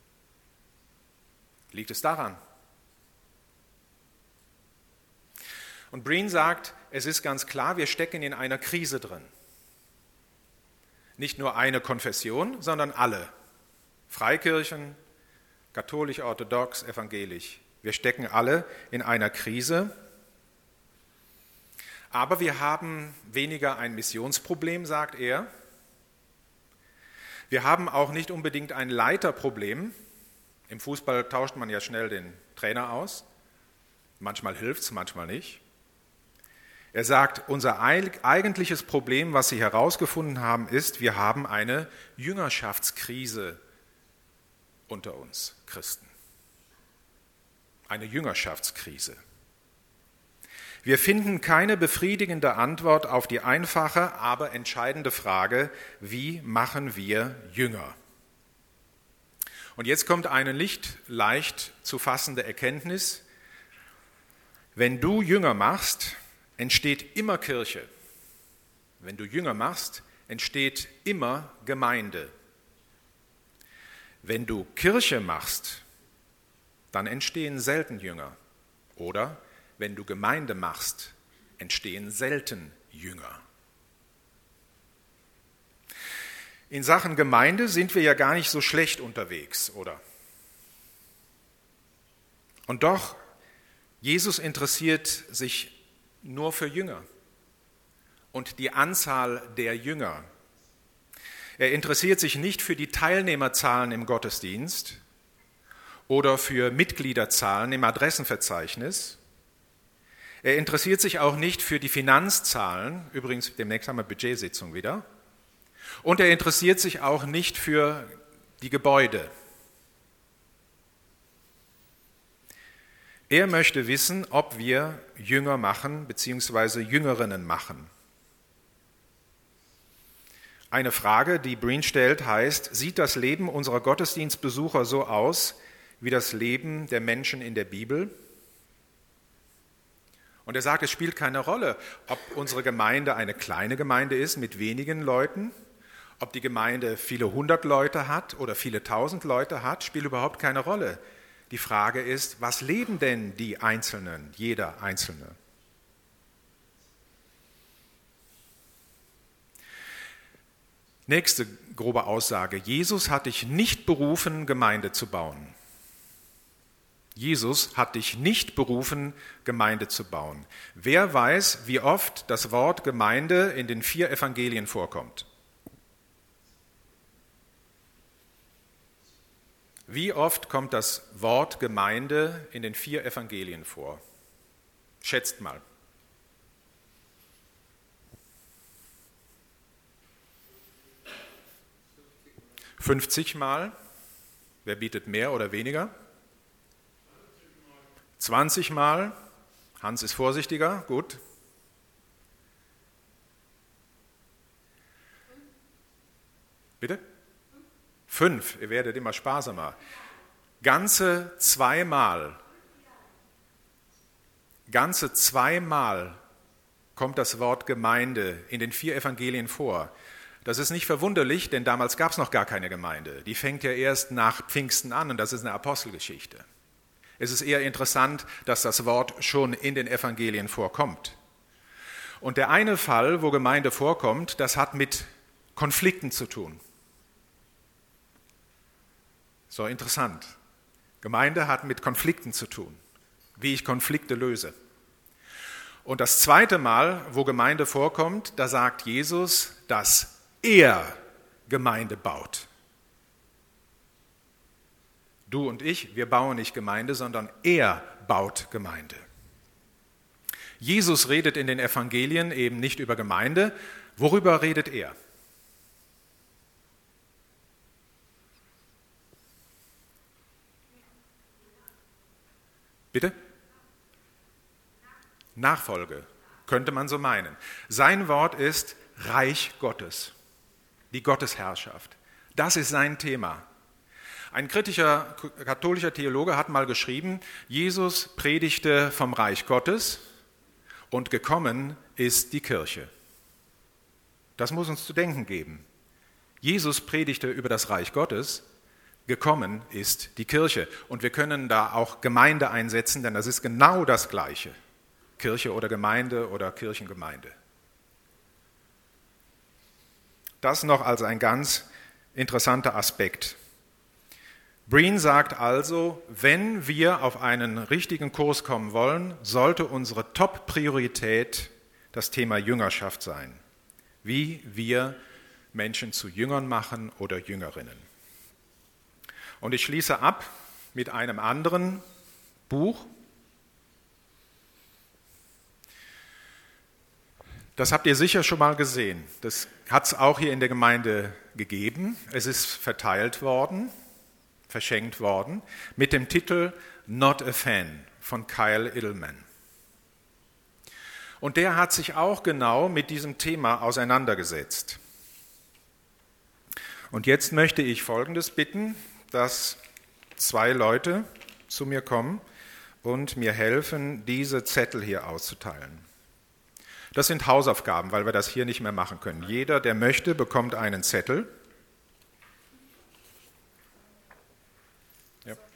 Liegt es daran? Und Breen sagt, es ist ganz klar, wir stecken in einer Krise drin. Nicht nur eine Konfession, sondern alle. Freikirchen, katholisch, orthodox, evangelisch. Wir stecken alle in einer Krise. Aber wir haben weniger ein Missionsproblem, sagt er. Wir haben auch nicht unbedingt ein Leiterproblem. Im Fußball tauscht man ja schnell den Trainer aus. Manchmal hilft es, manchmal nicht. Er sagt, unser eigentliches Problem, was Sie herausgefunden haben, ist, wir haben eine Jüngerschaftskrise unter uns Christen. Eine Jüngerschaftskrise. Wir finden keine befriedigende Antwort auf die einfache, aber entscheidende Frage, wie machen wir Jünger? Und jetzt kommt eine nicht leicht zu fassende Erkenntnis. Wenn du Jünger machst, entsteht immer Kirche. Wenn du Jünger machst, entsteht immer Gemeinde. Wenn du Kirche machst, dann entstehen selten Jünger. Oder wenn du Gemeinde machst, entstehen selten Jünger. In Sachen Gemeinde sind wir ja gar nicht so schlecht unterwegs, oder? Und doch, Jesus interessiert sich nur für Jünger und die Anzahl der Jünger. Er interessiert sich nicht für die Teilnehmerzahlen im Gottesdienst oder für Mitgliederzahlen im Adressenverzeichnis. Er interessiert sich auch nicht für die Finanzzahlen, übrigens demnächst haben wir Budgetsitzung wieder, und er interessiert sich auch nicht für die Gebäude. Er möchte wissen, ob wir Jünger machen bzw. Jüngerinnen machen. Eine Frage, die Breen stellt, heißt, sieht das Leben unserer Gottesdienstbesucher so aus wie das Leben der Menschen in der Bibel? Und er sagt, es spielt keine Rolle, ob unsere Gemeinde eine kleine Gemeinde ist mit wenigen Leuten, ob die Gemeinde viele hundert Leute hat oder viele tausend Leute hat, spielt überhaupt keine Rolle. Die Frage ist, was leben denn die Einzelnen, jeder Einzelne? Nächste grobe Aussage. Jesus hat dich nicht berufen, Gemeinde zu bauen. Jesus hat dich nicht berufen, Gemeinde zu bauen. Wer weiß, wie oft das Wort Gemeinde in den vier Evangelien vorkommt? Wie oft kommt das Wort Gemeinde in den vier Evangelien vor? Schätzt mal. fünfzig Mal. Wer bietet mehr oder weniger? zwanzig Mal. Hans ist vorsichtiger, gut. Bitte? Fünf, ihr werdet immer sparsamer. Ganze zweimal. Ganze zweimal kommt das Wort Gemeinde in den vier Evangelien vor. Das ist nicht verwunderlich, denn damals gab es noch gar keine Gemeinde. Die fängt ja erst nach Pfingsten an und das ist eine Apostelgeschichte. Es ist eher interessant, dass das Wort schon in den Evangelien vorkommt. Und der eine Fall, wo Gemeinde vorkommt, das hat mit Konflikten zu tun. So interessant. Gemeinde hat mit Konflikten zu tun, wie ich Konflikte löse. Und das zweite Mal, wo Gemeinde vorkommt, da sagt Jesus, dass er Gemeinde baut. Du und ich, wir bauen nicht Gemeinde, sondern er baut Gemeinde. Jesus redet in den Evangelien eben nicht über Gemeinde. Worüber redet er? Bitte? Nachfolge, könnte man so meinen. Sein Wort ist Reich Gottes, die Gottesherrschaft. Das ist sein Thema. Ein kritischer katholischer Theologe hat mal geschrieben, Jesus predigte vom Reich Gottes und gekommen ist die Kirche. Das muss uns zu denken geben. Jesus predigte über das Reich Gottes, gekommen ist die Kirche. Und wir können da auch Gemeinde einsetzen, denn das ist genau das Gleiche. Kirche oder Gemeinde oder Kirchengemeinde. Das noch als ein ganz interessanter Aspekt. Breen sagt also, wenn wir auf einen richtigen Kurs kommen wollen, sollte unsere Top-Priorität das Thema Jüngerschaft sein. Wie wir Menschen zu Jüngern machen oder Jüngerinnen. Und ich schließe ab mit einem anderen Buch. Das habt ihr sicher schon mal gesehen. Das hat es auch hier in der Gemeinde gegeben. Es ist verteilt worden, verschenkt worden, mit dem Titel Not a Fan von Kyle Idleman. Und der hat sich auch genau mit diesem Thema auseinandergesetzt. Und jetzt möchte ich Folgendes bitten, dass zwei Leute zu mir kommen und mir helfen, diese Zettel hier auszuteilen. Das sind Hausaufgaben, weil wir das hier nicht mehr machen können. Jeder, der möchte, bekommt einen Zettel. Ja.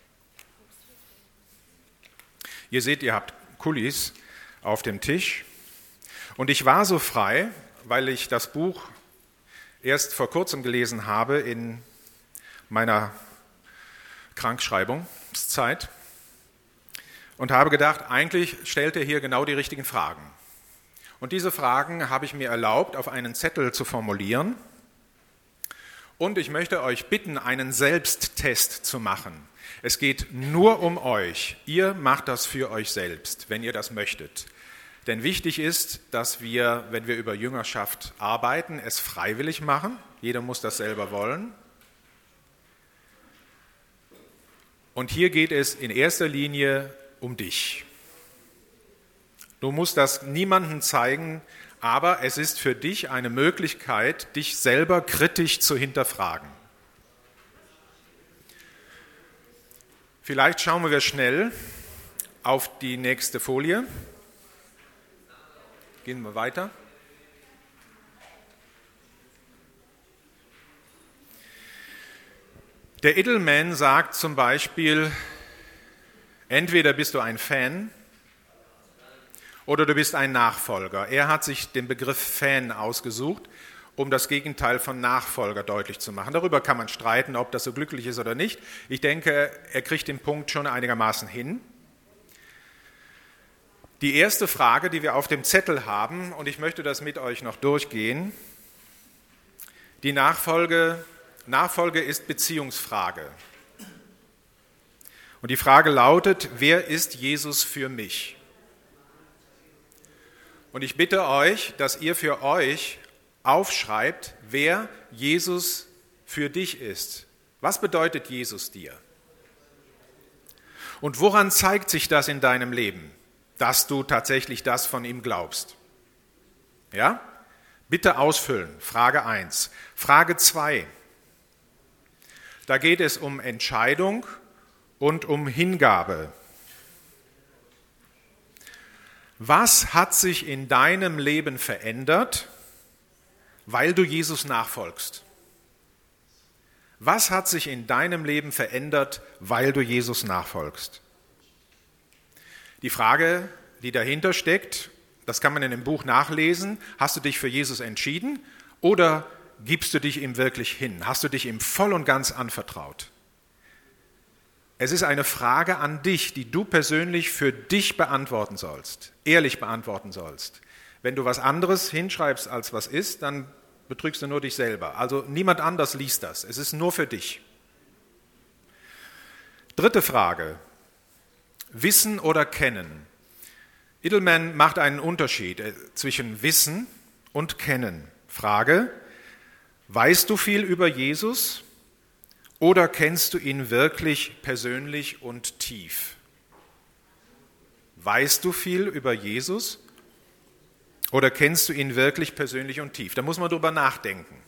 Ihr seht, ihr habt Kulis auf dem Tisch. Und ich war so frei, weil ich das Buch erst vor kurzem gelesen habe in meiner Krankschreibungszeit und habe gedacht, eigentlich stellt er hier genau die richtigen Fragen. Und diese Fragen habe ich mir erlaubt, auf einen Zettel zu formulieren. Und ich möchte euch bitten, einen Selbsttest zu machen. Es geht nur um euch. Ihr macht das für euch selbst, wenn ihr das möchtet. Denn wichtig ist, dass wir, wenn wir über Jüngerschaft arbeiten, es freiwillig machen. Jeder muss das selber wollen. Und hier geht es in erster Linie um dich. Du musst das niemandem zeigen, aber es ist für dich eine Möglichkeit, dich selber kritisch zu hinterfragen. Vielleicht schauen wir schnell auf die nächste Folie. Gehen wir weiter. Der Edelman sagt zum Beispiel, entweder bist du ein Fan oder du bist ein Nachfolger. Er hat sich den Begriff Fan ausgesucht, um das Gegenteil von Nachfolger deutlich zu machen. Darüber kann man streiten, ob das so glücklich ist oder nicht. Ich denke, er kriegt den Punkt schon einigermaßen hin. Die erste Frage, die wir auf dem Zettel haben, und ich möchte das mit euch noch durchgehen, die Nachfolge, Nachfolge ist Beziehungsfrage. Und die Frage lautet, wer ist Jesus für mich? Und ich bitte euch, dass ihr für euch aufschreibt, wer Jesus für dich ist. Was bedeutet Jesus dir? Und woran zeigt sich das in deinem Leben, dass du tatsächlich das von ihm glaubst? Ja? Bitte ausfüllen. Frage eins. Frage zwei. Da geht es um Entscheidung und um Hingabe. Was hat sich in deinem Leben verändert, weil du Jesus nachfolgst? Was hat sich in deinem Leben verändert, weil du Jesus nachfolgst? Die Frage, die dahinter steckt, das kann man in dem Buch nachlesen, hast du dich für Jesus entschieden oder gibst du dich ihm wirklich hin? Hast du dich ihm voll und ganz anvertraut? Es ist eine Frage an dich, die du persönlich für dich beantworten sollst, ehrlich beantworten sollst. Wenn du was anderes hinschreibst, als was ist, dann betrügst du nur dich selber. Also niemand anders liest das, es ist nur für dich. Dritte Frage. Wissen oder kennen? Edelman macht einen Unterschied zwischen Wissen und Kennen. Frage, weißt du viel über Jesus oder kennst du ihn wirklich persönlich und tief? Weißt du viel über Jesus oder kennst du ihn wirklich persönlich und tief? Da muss man drüber nachdenken.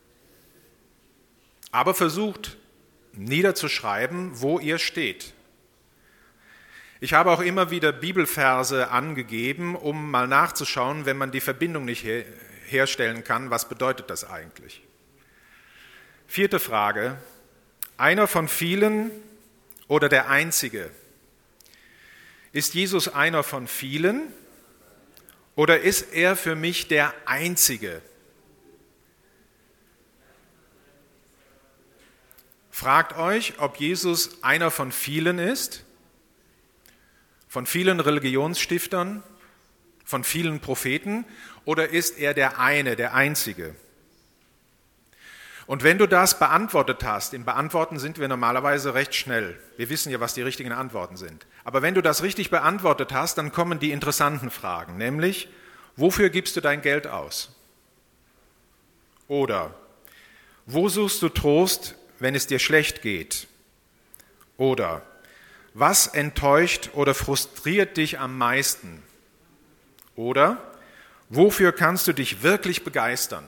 Aber versucht niederzuschreiben, wo ihr steht. Ich habe auch immer wieder Bibelverse angegeben, um mal nachzuschauen, wenn man die Verbindung nicht her- herstellen kann, was bedeutet das eigentlich? Vierte Frage, einer von vielen oder der Einzige? Ist Jesus einer von vielen oder ist er für mich der Einzige? Fragt euch, ob Jesus einer von vielen ist, von vielen Religionsstiftern, von vielen Propheten, oder ist er der eine, der Einzige? Und wenn du das beantwortet hast, im Beantworten sind wir normalerweise recht schnell. Wir wissen ja, was die richtigen Antworten sind. Aber wenn du das richtig beantwortet hast, dann kommen die interessanten Fragen, nämlich, wofür gibst du dein Geld aus? Oder, wo suchst du Trost, wenn es dir schlecht geht? Oder, was enttäuscht oder frustriert dich am meisten? Oder wofür kannst du dich wirklich begeistern?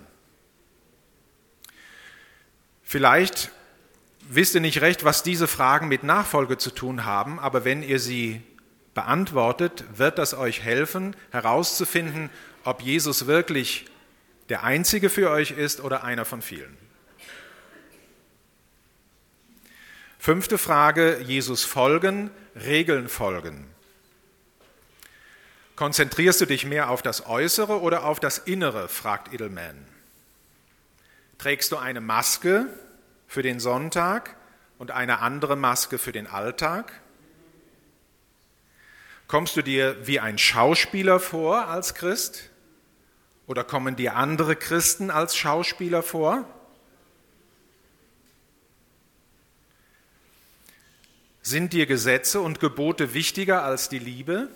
Vielleicht wisst ihr nicht recht, was diese Fragen mit Nachfolge zu tun haben, aber wenn ihr sie beantwortet, wird das euch helfen, herauszufinden, ob Jesus wirklich der Einzige für euch ist oder einer von vielen. Fünfte Frage, Jesus folgen, Regeln folgen. Konzentrierst du dich mehr auf das Äußere oder auf das Innere, fragt Edelman. Trägst du eine Maske für den Sonntag und eine andere Maske für den Alltag? Kommst du dir wie ein Schauspieler vor als Christ? Oder kommen dir andere Christen als Schauspieler vor? Sind dir Gesetze und Gebote wichtiger als die Liebe?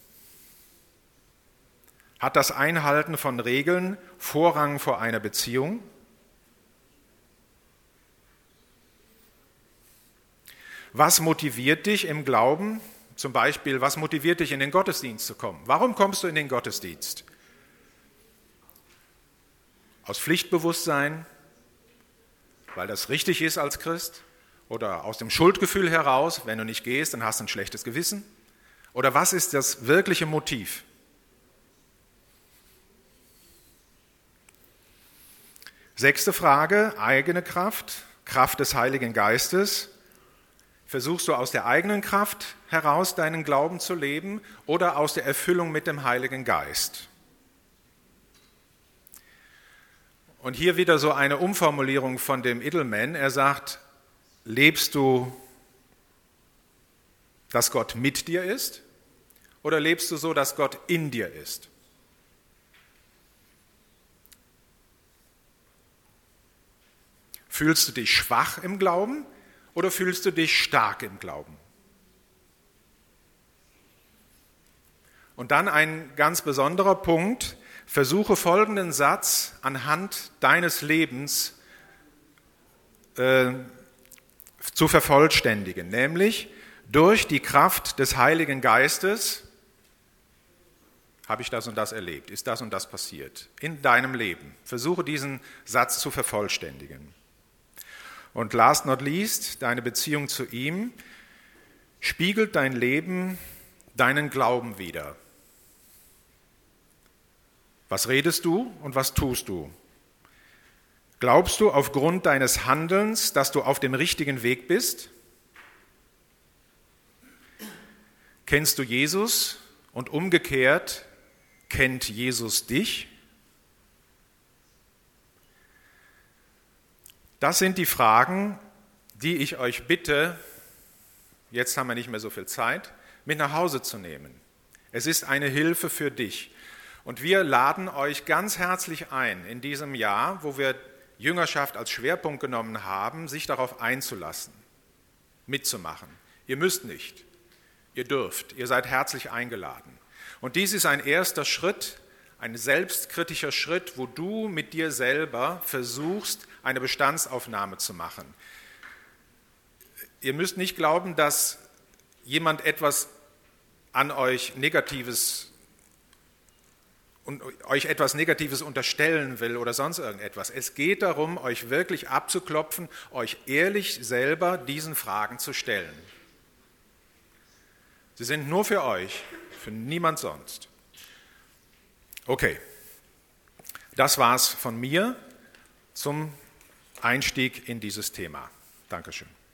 Hat das Einhalten von Regeln Vorrang vor einer Beziehung? Was motiviert dich im Glauben? Zum Beispiel, was motiviert dich, in den Gottesdienst zu kommen? Warum kommst du in den Gottesdienst? Aus Pflichtbewusstsein, weil das richtig ist als Christ? Oder aus dem Schuldgefühl heraus, wenn du nicht gehst, dann hast du ein schlechtes Gewissen? Oder was ist das wirkliche Motiv? Sechste Frage, eigene Kraft, Kraft des Heiligen Geistes. Versuchst du aus der eigenen Kraft heraus deinen Glauben zu leben oder aus der Erfüllung mit dem Heiligen Geist? Und hier wieder so eine Umformulierung von dem Edelman. Er sagt, lebst du, dass Gott mit dir ist oder lebst du so, dass Gott in dir ist? Fühlst du dich schwach im Glauben oder fühlst du dich stark im Glauben? Und dann ein ganz besonderer Punkt, versuche folgenden Satz anhand deines Lebens äh, zu vervollständigen, nämlich durch die Kraft des Heiligen Geistes habe ich das und das erlebt, ist das und das passiert in deinem Leben. Versuche diesen Satz zu vervollständigen. Und last not least, deine Beziehung zu ihm spiegelt dein Leben deinen Glauben wider. Was redest du und was tust du? Glaubst du aufgrund deines Handelns, dass du auf dem richtigen Weg bist? Kennst du Jesus und umgekehrt, kennt Jesus dich? Das sind die Fragen, die ich euch bitte, jetzt haben wir nicht mehr so viel Zeit, mit nach Hause zu nehmen. Es ist eine Hilfe für dich. Und wir laden euch ganz herzlich ein, in diesem Jahr, wo wir Jüngerschaft als Schwerpunkt genommen haben, sich darauf einzulassen, mitzumachen. Ihr müsst nicht, ihr dürft, ihr seid herzlich eingeladen. Und dies ist ein erster Schritt, ein selbstkritischer Schritt, wo du mit dir selber versuchst, eine Bestandsaufnahme zu machen. Ihr müsst nicht glauben, dass jemand etwas an euch Negatives und euch etwas Negatives unterstellen will oder sonst irgendetwas. Es geht darum, euch wirklich abzuklopfen, euch ehrlich selber diesen Fragen zu stellen. Sie sind nur für euch, für niemand sonst. Okay, das war's von mir zum Einstieg in dieses Thema. Dankeschön.